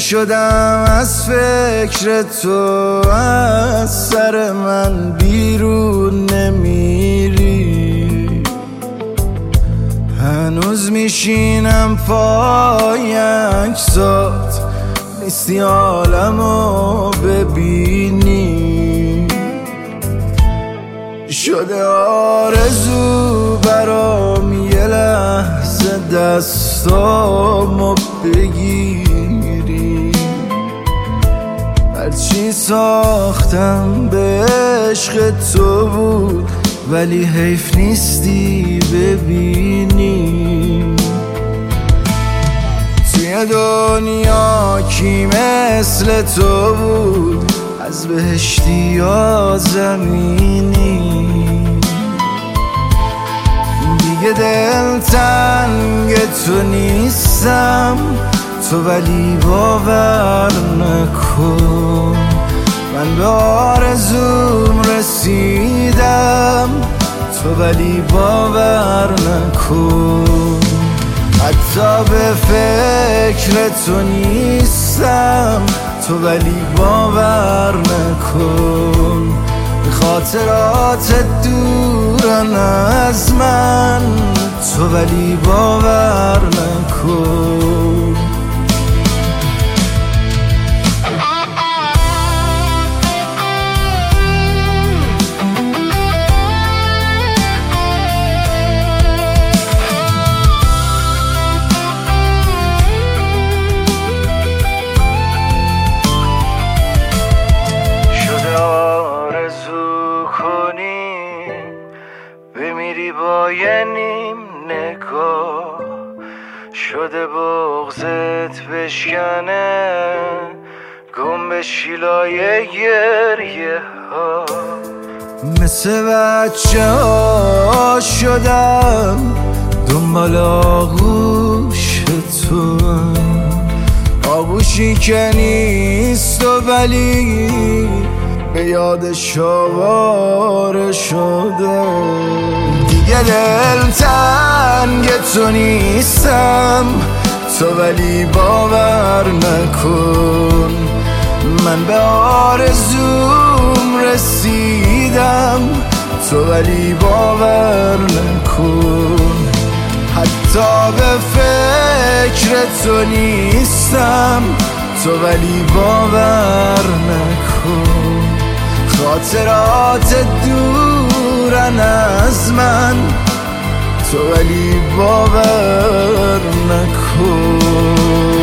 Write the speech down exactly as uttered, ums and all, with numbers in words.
شدم از فکر تو، از سر من بیرون نمیری. هنوز میشینم پای عکسات، نیستی عالمو ببینی. شده آرزو برام یه لحظه دستامو بگیری. هرچی ساختم به عشق تو بود، ولی حیف نیستی ببینی. توی دنیا کی مثل تو بود، از بهشتی یا زمینی. دیگه دل تنگ تو نیستم، تو ولی باور نکن. من به آرزوم رسیدم، تو ولی باور نکن. حتی به فکر تو نیستم، تو ولی باور نکن. خاطرات دورن از من، تو ولی باور نکن. بمیری با یه نیم نگاه، شده بغضت بشکنه، گم به شیلای گریه ها. مثل بچه ها شدم دنبال آغوش تو، آغوشی که نیست و ولی به یادش آواره شده. دیگه دل تنگ تو نیستم، تو ولی باور نکن. من به آرزوم رسیدم، تو ولی باور نکن. حتی به فکر تو نیستم، تو ولی باور نکن. خاطرات دورن از من، تو ولی باور نکن.